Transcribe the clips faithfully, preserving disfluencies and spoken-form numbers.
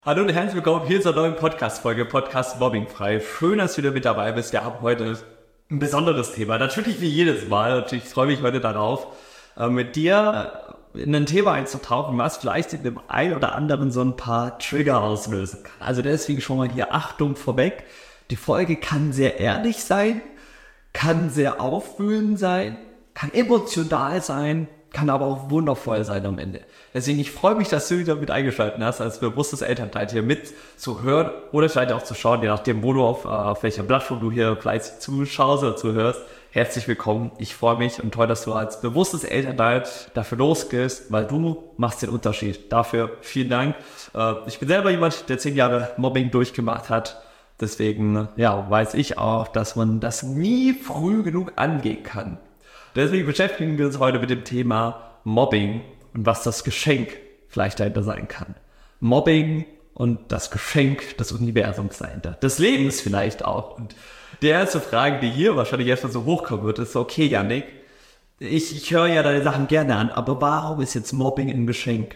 Hallo und herzlich willkommen hier zur neuen Podcast-Folge, Podcast Mobbingfrei. Schön, dass du wieder mit dabei bist. Wir haben heute ein besonderes Thema, natürlich wie jedes Mal. Und ich freue mich heute darauf, mit dir in ein Thema einzutauchen, was vielleicht in dem einen oder anderen so ein paar Trigger auslösen kann. Also deswegen schon mal hier Achtung vorweg. Die Folge kann sehr ehrlich sein, kann sehr aufwühlend sein, kann emotional sein, kann aber auch wundervoll sein am Ende. Deswegen, ich freue mich, dass du wieder mit eingeschaltet hast, als bewusstes Elternteil hier mit zu hören oder vielleicht auch zu schauen, je nachdem, wo du auf, auf welcher Plattform du hier fleißig zuschaust oder zuhörst. Herzlich willkommen. Ich freue mich und toll, dass du als bewusstes Elternteil dafür losgehst, weil du machst den Unterschied. Dafür vielen Dank. Ich bin selber jemand, der zehn Jahre Mobbing durchgemacht hat. Deswegen, ja, weiß ich auch, dass man das nie früh genug angehen kann. Deswegen beschäftigen wir uns heute mit dem Thema Mobbing und was das Geschenk vielleicht dahinter sein kann. Mobbing und das Geschenk des Universums dahinter. Des Lebens vielleicht auch. Und die erste Frage, die hier wahrscheinlich erstmal so hochkommen wird, ist, okay, Yannick, ich, ich höre ja deine Sachen gerne an, aber warum ist jetzt Mobbing ein Geschenk?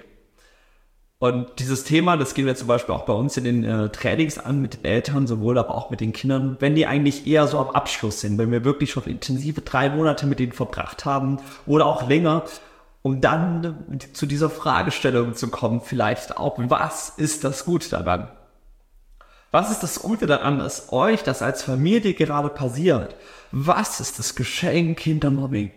Und dieses Thema, das gehen wir zum Beispiel auch bei uns in den äh, Trainings an, mit den Eltern sowohl, aber auch mit den Kindern, wenn die eigentlich eher so am Abschluss sind, wenn wir wirklich schon intensive drei Monate mit denen verbracht haben oder auch länger, um dann äh, zu dieser Fragestellung zu kommen, vielleicht auch, was ist das Gute daran? Was ist das Gute daran, dass euch das als Familie gerade passiert? Was ist das Geschenk hinter Mobbing?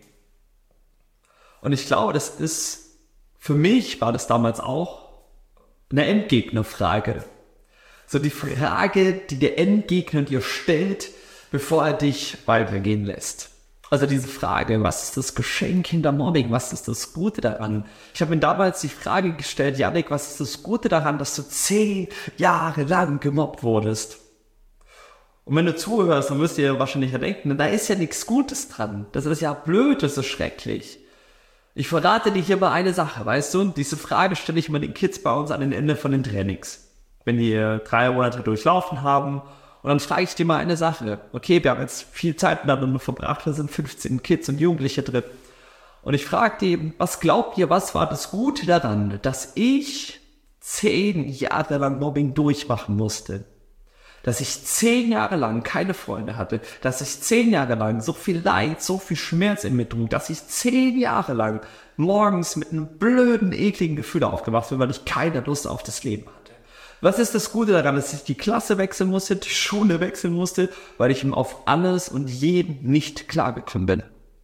Und ich glaube, das ist, für mich war das damals auch, eine Endgegnerfrage. So die Frage, die der Endgegner dir stellt, bevor er dich weitergehen lässt. Also diese Frage, was ist das Geschenk hinter Mobbing? Was ist das Gute daran? Ich habe mir damals die Frage gestellt, Yannick, was ist das Gute daran, dass du zehn Jahre lang gemobbt wurdest? Und wenn du zuhörst, dann wirst du dir wahrscheinlich ja denken, da ist ja nichts Gutes dran. Das ist ja blöd, das ist schrecklich. Ich verrate dir hier mal eine Sache, weißt du? Und diese Frage stelle ich immer den Kids bei uns an den Ende von den Trainings. Wenn die drei Monate durchlaufen haben. Und dann frage ich dir mal eine Sache. Okay, wir haben jetzt viel Zeit miteinander verbracht. Da sind fünfzehn Kids und Jugendliche drin. Und ich frage die, was glaubt ihr, was war das Gute daran, dass ich zehn Jahre lang Mobbing durchmachen musste? Dass ich zehn Jahre lang keine Freunde hatte, dass ich zehn Jahre lang so viel Leid, so viel Schmerz in mir trug, dass ich zehn Jahre lang morgens mit einem blöden, ekligen Gefühl aufgewacht bin, weil ich keine Lust auf das Leben hatte. Was ist das Gute daran, dass ich die Klasse wechseln musste, die Schule wechseln musste, weil ich ihm auf alles und jeden nicht klargekommen bin?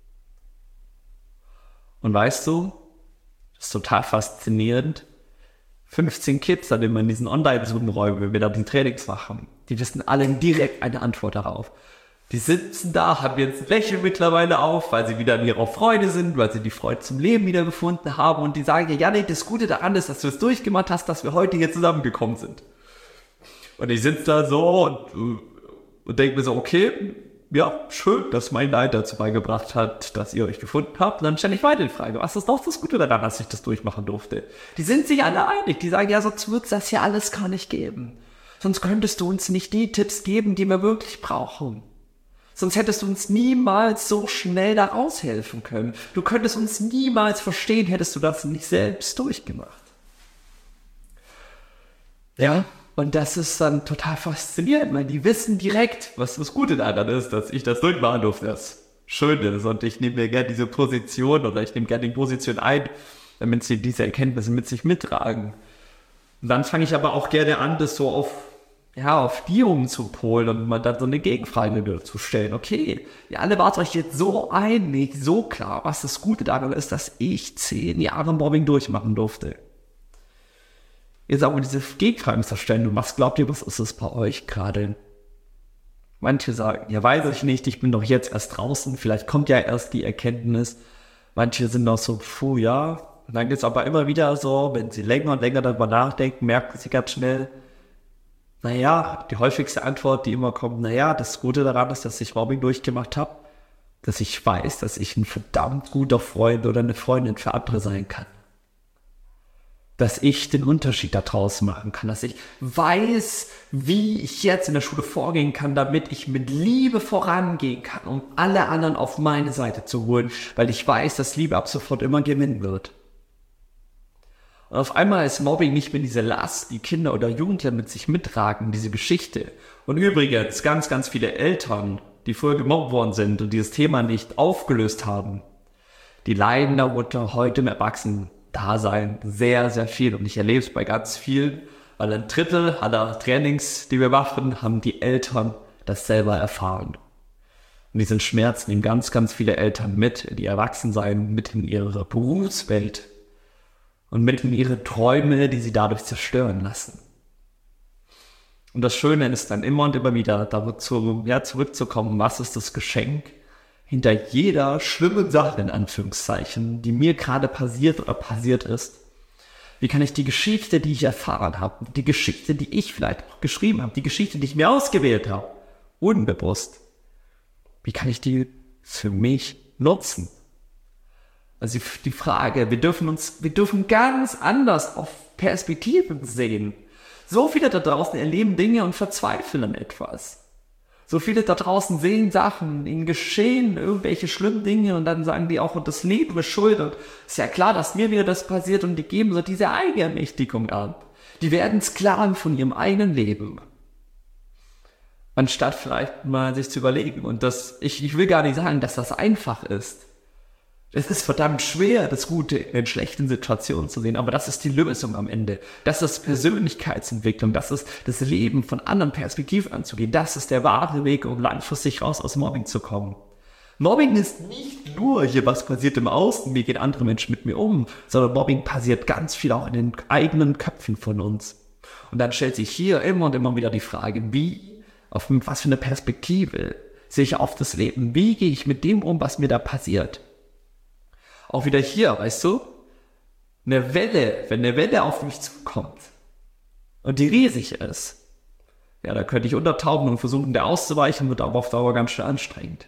Und weißt du, das ist total faszinierend, fünfzehn Kids, an denen wir in diesen Online-Zoom-Räumen, wenn wir da die Trainings machen, die wissen alle direkt eine Antwort darauf. Die sitzen da, haben jetzt ein Lächeln mittlerweile auf, weil sie wieder in ihrer Freude sind, weil sie die Freude zum Leben wieder gefunden haben und die sagen dir, Yannick, das Gute daran ist, dass du es durchgemacht hast, dass wir heute hier zusammengekommen sind. Und ich sitze da so und, und denke mir so, okay, ja, schön, dass mein Leid dazu beigebracht hat, dass ihr euch gefunden habt. Und dann stelle ich weiter die Frage, was ist doch das Gute daran, dass ich das durchmachen durfte? Die sind sich alle einig, die sagen, ja, sonst wird es das ja alles gar nicht geben. Sonst könntest du uns nicht die Tipps geben, die wir wirklich brauchen. Sonst hättest du uns niemals so schnell da raushelfen können. Du könntest uns niemals verstehen, hättest du das nicht selbst durchgemacht. Ja, und das ist dann total faszinierend, weil die wissen direkt, was das Gute daran ist, dass ich das durchmachen durfte. Das Schöne ist, und ich nehme mir gerne diese Position oder ich nehme gerne die Position ein, damit sie diese Erkenntnisse mit sich mittragen. Und dann fange ich aber auch gerne an, das so auf ja, auf die umzupolen und mal dann so eine Gegenfrage zu stellen. Okay, ihr alle wart euch jetzt so einig, so klar, was das Gute daran ist, dass ich zehn Jahre Mobbing durchmachen durfte. Jetzt aber diese Gegenfragen zu stellen, und was glaubt ihr, was ist es bei euch gerade? Manche sagen, ja, weiß ich nicht, ich bin doch jetzt erst draußen, vielleicht kommt ja erst die Erkenntnis. Manche sind noch so, puh, ja. Und dann geht es aber immer wieder so, wenn sie länger und länger darüber nachdenken, merken sie ganz schnell, naja, die häufigste Antwort, die immer kommt, naja, das Gute daran ist, dass ich Mobbing durchgemacht habe, dass ich weiß, dass ich ein verdammt guter Freund oder eine Freundin für andere sein kann. Dass ich den Unterschied da draußen machen kann, dass ich weiß, wie ich jetzt in der Schule vorgehen kann, damit ich mit Liebe vorangehen kann, um alle anderen auf meine Seite zu holen, weil ich weiß, dass Liebe ab sofort immer gewinnen wird. Und auf einmal ist Mobbing nicht mehr diese Last, die Kinder oder Jugendliche mit sich mittragen, diese Geschichte. Und übrigens, ganz, ganz viele Eltern, die früher gemobbt worden sind und dieses Thema nicht aufgelöst haben, die leiden darunter heute im Erwachsenen-Dasein sehr, sehr viel. Und ich erlebe es bei ganz vielen, weil ein Drittel aller Trainings, die wir machen, haben die Eltern das selber erfahren. Und diesen Schmerz nehmen ganz, ganz viele Eltern mit, die erwachsen sein, mit in ihre Berufswelt und mit in ihre Träume, die sie dadurch zerstören lassen. Und das Schöne ist dann immer und immer wieder, da zu, ja, zurückzukommen, was ist das Geschenk hinter jeder schlimmen Sache, in Anführungszeichen, die mir gerade passiert oder passiert ist. Wie kann ich die Geschichte, die ich erfahren habe, die Geschichte, die ich vielleicht auch geschrieben habe, die Geschichte, die ich mir ausgewählt habe, unbewusst, wie kann ich die für mich nutzen? Also die Frage, wir dürfen uns, wir dürfen ganz anders auf Perspektiven sehen. So viele da draußen erleben Dinge und verzweifeln an etwas. So viele da draußen sehen Sachen, ihnen geschehen irgendwelche schlimmen Dinge und dann sagen die auch, und das Leben ist schuld und ist ja klar, dass mir wieder das passiert und die geben so diese Eigenermächtigung ab. Die werden Sklaven von ihrem eigenen Leben. Anstatt vielleicht mal sich zu überlegen. Und das, ich, ich will gar nicht sagen, dass das einfach ist. Es ist verdammt schwer, das Gute in schlechten Situationen zu sehen, aber das ist die Lösung am Ende. Das ist Persönlichkeitsentwicklung, das ist das Leben von anderen Perspektiven anzugehen. Das ist der wahre Weg, um langfristig raus aus Mobbing zu kommen. Mobbing ist nicht nur hier, was passiert im Außen, wie gehen andere Menschen mit mir um, sondern Mobbing passiert ganz viel auch in den eigenen Köpfen von uns. Und dann stellt sich hier immer und immer wieder die Frage, wie, auf was für eine Perspektive sehe ich auf das Leben? Wie gehe ich mit dem um, was mir da passiert? Auch wieder hier, weißt du, eine Welle, wenn eine Welle auf mich zukommt und die riesig ist, ja, da könnte ich untertauchen und versuchen, der auszuweichen, wird aber auf Dauer ganz schön anstrengend.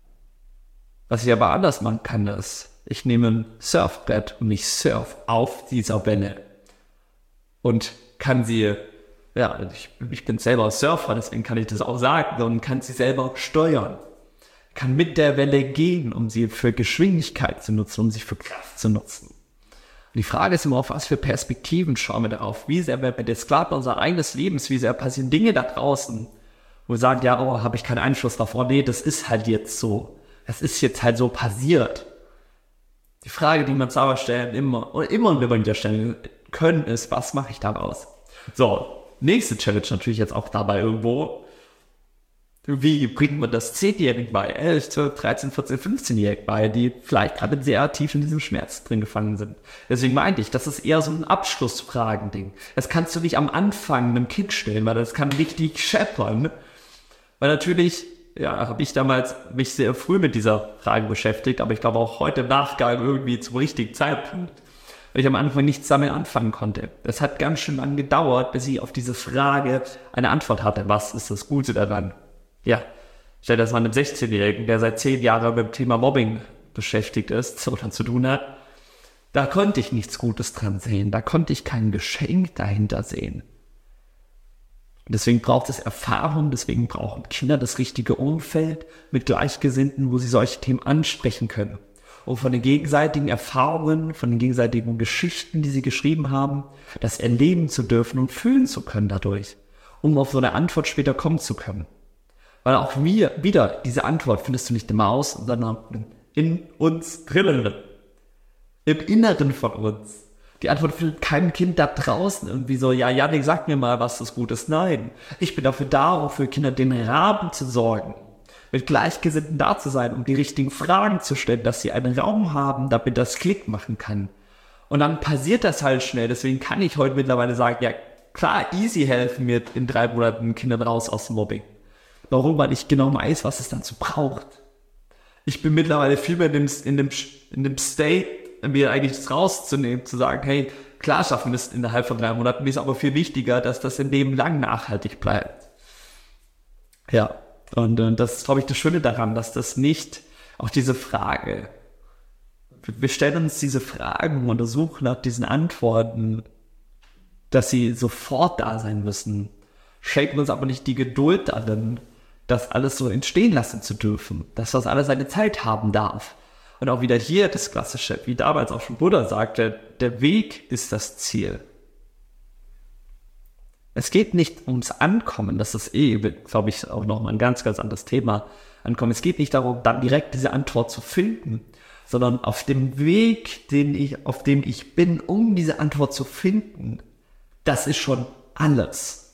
Was ich aber anders machen kann, ist, ich nehme ein Surfbrett und ich surf auf dieser Welle und kann sie, ja, ich, ich bin selber Surfer, deswegen kann ich das auch sagen, und kann sie selber steuern. Kann mit der Welle gehen, um sie für Geschwindigkeit zu nutzen, um sie für Kraft zu nutzen. Und die Frage ist immer, auf was für Perspektiven schauen wir darauf? Wie sehr werden wir der Sklave unseres eigenen Lebens, wie sehr passieren Dinge da draußen, wo wir sagen, ja, oh, habe ich keinen Einfluss drauf. Oh, nee, das ist halt jetzt so. Das ist jetzt halt so passiert. Die Frage, die wir uns aber stellen, immer, oder immer und immer wieder stellen können, ist, was mache ich daraus? So, nächste Challenge natürlich jetzt auch dabei irgendwo. Wie bringt man das zehnjährigen bei, elf, zwölf, dreizehn, vierzehn, fünfzehnjährigen bei, die vielleicht gerade sehr tief in diesem Schmerz drin gefangen sind. Deswegen meinte ich, das ist eher so ein Abschlussfragending. Das kannst du nicht am Anfang einem Kind stellen, weil das kann richtig scheppern. Weil natürlich, ja, habe ich damals mich sehr früh mit dieser Frage beschäftigt, aber ich glaube auch heute im Nachgang irgendwie zum richtigen Zeitpunkt, weil ich am Anfang nichts damit anfangen konnte. Es hat ganz schön lange gedauert, bis ich auf diese Frage eine Antwort hatte. Was ist das Gute daran? Ja, stell dir das mal einem sechzehnjährigen, der seit zehn Jahren mit dem Thema Mobbing beschäftigt ist oder zu tun hat. Da konnte ich nichts Gutes dran sehen. Da konnte ich kein Geschenk dahinter sehen. Und deswegen braucht es Erfahrung, deswegen brauchen Kinder das richtige Umfeld mit Gleichgesinnten, wo sie solche Themen ansprechen können. Und von den gegenseitigen Erfahrungen, von den gegenseitigen Geschichten, die sie geschrieben haben, das erleben zu dürfen und fühlen zu können dadurch, um auf so eine Antwort später kommen zu können. Weil auch wir, wieder, diese Antwort findest du nicht im Außen, sondern in uns drinnen. Im Inneren von uns. Die Antwort findet kein Kind da draußen irgendwie so, ja, Janik, sag mir mal, was das Gute ist. Nein, ich bin dafür da, um für Kinder den Rahmen zu sorgen. Mit Gleichgesinnten da zu sein, um die richtigen Fragen zu stellen, dass sie einen Raum haben, damit das Klick machen kann. Und dann passiert das halt schnell. Deswegen kann ich heute mittlerweile sagen, ja, klar, easy helfen mir in drei Monaten Kindern raus aus dem Mobbing. Warum? Weil ich genau weiß, was es dazu braucht. Ich bin mittlerweile viel mehr in dem, in dem, in dem State, mir eigentlich das rauszunehmen, zu sagen, hey, klar schaffen wir es innerhalb von drei Monaten, mir ist aber viel wichtiger, dass das im Leben lang nachhaltig bleibt. Ja, und, und das ist, glaube ich, das Schöne daran, dass das nicht, auch diese Frage, wir stellen uns diese Fragen und suchen nach diesen Antworten, dass sie sofort da sein müssen, schenken uns aber nicht die Geduld darin, das alles so entstehen lassen zu dürfen, dass das alles seine Zeit haben darf. Und auch wieder hier das Klassische, wie damals auch schon Buddha sagte, der Weg ist das Ziel. Es geht nicht ums Ankommen, das ist eh, glaube ich, auch nochmal ein ganz, ganz anderes Thema. Ankommen. Es geht nicht darum, dann direkt diese Antwort zu finden, sondern auf dem Weg, den ich, auf dem ich bin, um diese Antwort zu finden, das ist schon alles.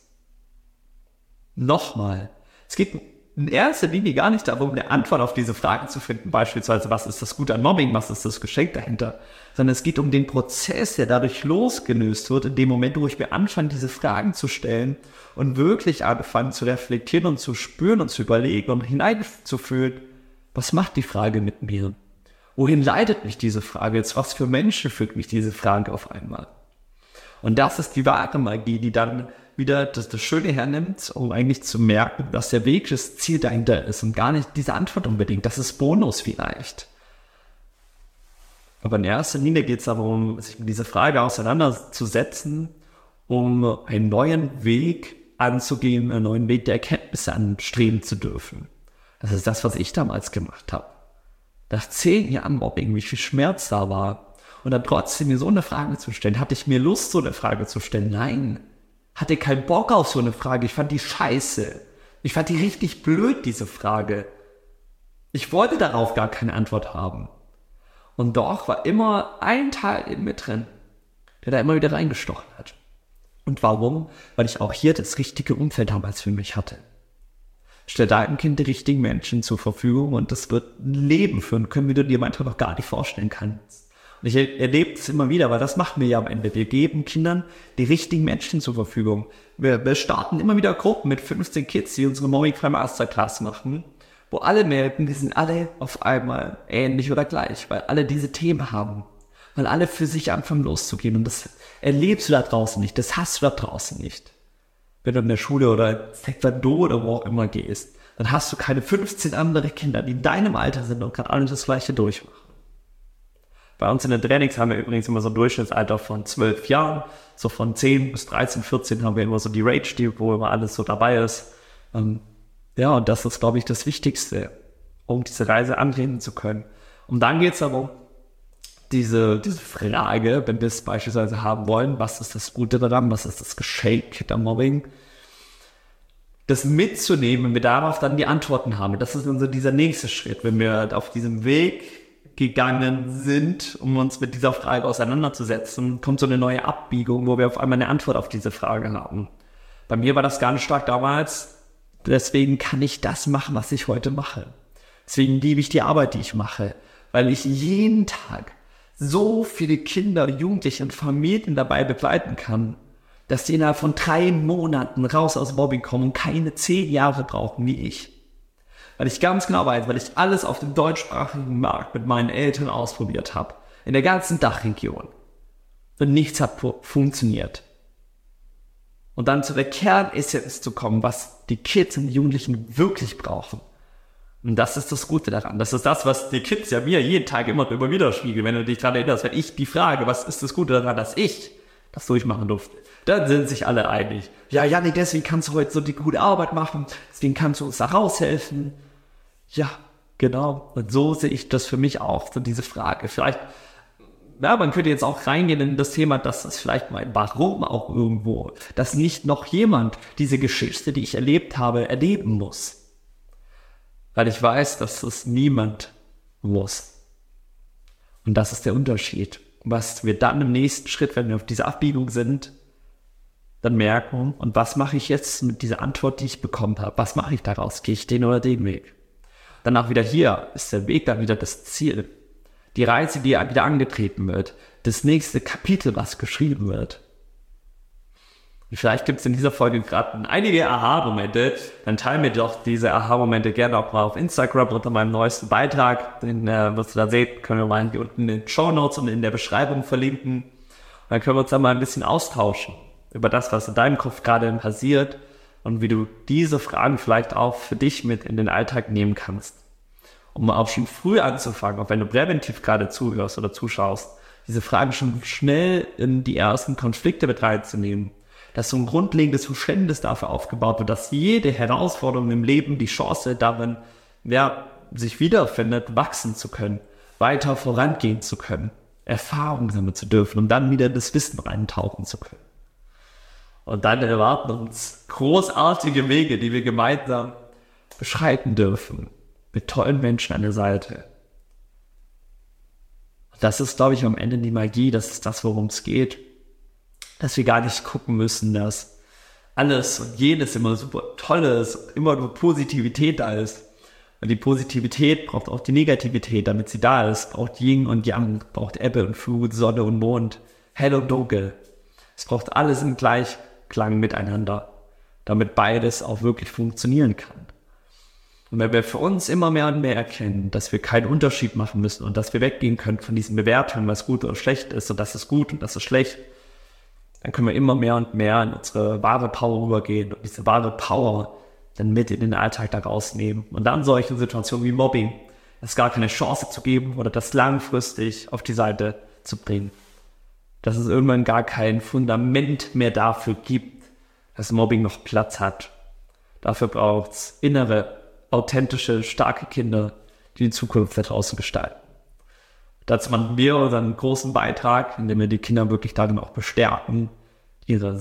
Nochmal, es geht in erster Linie gar nicht darum, eine Antwort auf diese Fragen zu finden, beispielsweise, was ist das Gute an Mobbing, was ist das Geschenk dahinter, sondern es geht um den Prozess, der dadurch losgelöst wird, in dem Moment, wo ich mir anfange, diese Fragen zu stellen und wirklich anfange zu reflektieren und zu spüren und zu überlegen und hineinzufühlen, was macht die Frage mit mir? Wohin leitet mich diese Frage jetzt? Was für Menschen führt mich diese Frage auf einmal? Und das ist die wahre Magie, die dann wieder das, das Schöne hernimmt, um eigentlich zu merken, dass der Weg das Ziel dahinter ist und gar nicht diese Antwort unbedingt. Das ist Bonus vielleicht. Aber in erster Linie geht es darum, sich mit dieser Frage auseinanderzusetzen, um einen neuen Weg anzugehen, einen neuen Weg der Erkenntnisse anstreben zu dürfen. Das ist das, was ich damals gemacht habe. Nach zehn Jahren Mobbing, wie viel Schmerz da war. Und dann trotzdem mir so eine Frage zu stellen. Hatte ich mir Lust, so eine Frage zu stellen? Nein. Hatte keinen Bock auf so eine Frage. Ich fand die scheiße. Ich fand die richtig blöd, diese Frage. Ich wollte darauf gar keine Antwort haben. Und doch war immer ein Teil in mir drin, der da immer wieder reingestochen hat. Und warum? Weil ich auch hier das richtige Umfeld damals für mich hatte. Stell deinem Kind die richtigen Menschen zur Verfügung und das wird ein Leben führen können, wie du dir manchmal noch gar nicht vorstellen kannst. Und ich erlebe es immer wieder, weil das machen wir ja am Ende. Wir geben Kindern die richtigen Menschen zur Verfügung. Wir, wir starten immer wieder Gruppen mit fünfzehn Kids, die unsere Mobbing-Frei Masterclass machen, wo alle merken, wir sind alle auf einmal ähnlich oder gleich, weil alle diese Themen haben. Weil alle für sich anfangen loszugehen. Und das erlebst du da draußen nicht, das hast du da draußen nicht. Wenn du in der Schule oder in Taekwondo oder wo auch immer gehst, dann hast du keine fünfzehn andere Kinder, die in deinem Alter sind und gerade alle das Gleiche durchmachen. Bei uns in den Trainings haben wir übrigens immer so ein Durchschnittsalter von zwölf Jahren. So von zehn bis dreizehn, vierzehn haben wir immer so die Rage, die, wo immer alles so dabei ist. Ähm, ja, und das ist, glaube ich, das Wichtigste, um diese Reise antreten zu können. Und dann geht es darum, diese, diese Frage, wenn wir es beispielsweise haben wollen, was ist das Gute daran, was ist das Geschenk der Mobbing, das mitzunehmen, wenn wir darauf dann die Antworten haben. Das ist unser dieser nächste Schritt, wenn wir auf diesem Weg gegangen sind, um uns mit dieser Frage auseinanderzusetzen, kommt so eine neue Abbiegung, wo wir auf einmal eine Antwort auf diese Frage haben. Bei mir war das ganz stark damals, deswegen kann ich das machen, was ich heute mache. Deswegen liebe ich die Arbeit, die ich mache, weil ich jeden Tag so viele Kinder, Jugendliche und Familien dabei begleiten kann, dass die innerhalb von drei Monaten raus aus Mobbing kommen und keine zehn Jahre brauchen wie ich. Weil ich ganz genau weiß, weil ich alles auf dem deutschsprachigen Markt mit meinen Eltern ausprobiert habe. In der ganzen Dachregion. Und nichts hat funktioniert. Und dann zu der Kernessenz zu kommen, was die Kids und die Jugendlichen wirklich brauchen. Und das ist das Gute daran. Das ist das, was die Kids ja mir jeden Tag immer immer wieder spiegeln. Wenn du dich daran erinnerst, wenn ich die Frage, was ist das Gute daran, dass ich das durchmachen durfte, dann sind sich alle einig. Ja, Janik, deswegen kannst du heute so die gute Arbeit machen, deswegen kannst du uns da raushelfen. Ja, genau. Und so sehe ich das für mich auch, so diese Frage. Vielleicht, ja, man könnte jetzt auch reingehen in das Thema, dass das vielleicht mein Warum auch irgendwo, dass nicht noch jemand diese Geschichte, die ich erlebt habe, erleben muss. Weil ich weiß, dass es niemand muss. Und das ist der Unterschied. Was wir dann im nächsten Schritt, wenn wir auf dieser Abbiegung sind, dann merken, und was mache ich jetzt mit dieser Antwort, die ich bekommen habe? Was mache ich daraus? Gehe ich den oder den Weg? Danach wieder hier ist der Weg dann wieder das Ziel. Die Reise, die wieder angetreten wird. Das nächste Kapitel, was geschrieben wird. Und vielleicht gibt es in dieser Folge gerade einige Aha-Momente. Dann teile mir doch diese Aha-Momente gerne auch mal auf Instagram unter meinem neuesten Beitrag. Den äh, wirst du da sehen, können wir mal hier unten in den Shownotes und in der Beschreibung verlinken. Und dann können wir uns dann mal ein bisschen austauschen über das, was in deinem Kopf gerade passiert und wie du diese Fragen vielleicht auch für dich mit in den Alltag nehmen kannst. Um auch schon früh anzufangen, auch wenn du präventiv gerade zuhörst oder zuschaust, diese Fragen schon schnell in die ersten Konflikte mit reinzunehmen. Dass so ein grundlegendes Verständnis dafür aufgebaut wird, dass jede Herausforderung im Leben die Chance darin, ja, sich wiederfindet, wachsen zu können. weiter vorangehen zu können, Erfahrungen sammeln zu dürfen und dann wieder in das Wissen reintauchen zu können. Und dann erwarten uns großartige Wege, die wir gemeinsam beschreiten dürfen, mit tollen Menschen an der Seite. Und das ist, glaube ich, am Ende die Magie, das ist das, worum es geht, dass wir gar nicht gucken müssen, dass alles und jedes immer super toll ist, immer nur Positivität da ist. Und die Positivität braucht auch die Negativität, damit sie da ist. Braucht Yin und Yang, braucht Ebbe und Flut, Sonne und Mond, hell und dunkel. Es braucht alles im Gleichklang miteinander, damit beides auch wirklich funktionieren kann. Und wenn wir für uns immer mehr und mehr erkennen, dass wir keinen Unterschied machen müssen und dass wir weggehen können von diesen Bewertungen, was gut oder schlecht ist und das ist gut und das ist schlecht, dann können wir immer mehr und mehr in unsere wahre Power übergehen und diese wahre Power dann mit in den Alltag da rausnehmen. Und dann solche Situationen wie Mobbing, es gar keine Chance zu geben oder das langfristig auf die Seite zu bringen. Dass es irgendwann gar kein Fundament mehr dafür gibt, dass Mobbing noch Platz hat. Dafür braucht es innere, authentische, starke Kinder, die die Zukunft da draußen gestalten. Dazu machen wir unseren großen Beitrag, indem wir die Kinder wirklich darin auch bestärken, ihre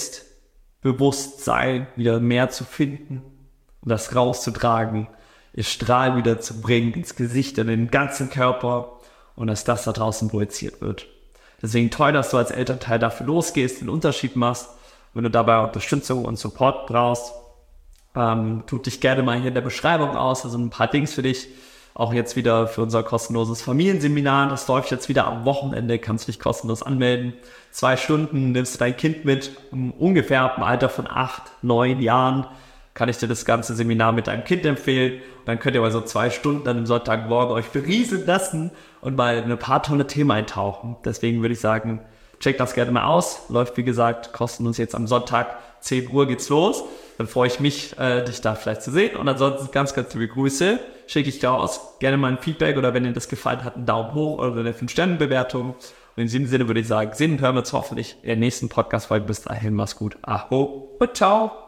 Selbstbewusstsein wieder mehr zu finden und das rauszutragen, ihr Strahl wieder zu bringen ins Gesicht und in den ganzen Körper und dass das da draußen projiziert wird. Deswegen toll, dass du als Elternteil dafür losgehst, den Unterschied machst. Wenn du dabei Unterstützung und Support brauchst, ähm, tut dich gerne mal hier in der Beschreibung aus, also ein paar Links für dich. Auch jetzt wieder für unser kostenloses Familienseminar. Das läuft jetzt wieder am Wochenende, kannst dich kostenlos anmelden. Zwei Stunden nimmst du dein Kind mit, um ungefähr ab dem Alter von acht, neun Jahren kann ich dir das ganze Seminar mit deinem Kind empfehlen. Und dann könnt ihr mal so zwei Stunden dann am Sonntagmorgen euch berieseln lassen und mal in ein paar tolle Themen eintauchen. Deswegen würde ich sagen, check das gerne mal aus. Läuft, wie gesagt, kostenlos jetzt am Sonntag, zehn Uhr geht's los. Dann freue ich mich, äh, dich da vielleicht zu sehen. Und ansonsten ganz, ganz liebe Grüße. Schicke ich dir aus. Gerne mal ein Feedback oder wenn dir das gefallen hat, einen Daumen hoch oder eine fünf Sterne Bewertung. Und in diesem Sinne würde ich sagen, sehen und hören wir uns hoffentlich in der nächsten Podcast-Folge. Bis dahin, mach's gut. Aho und ciao.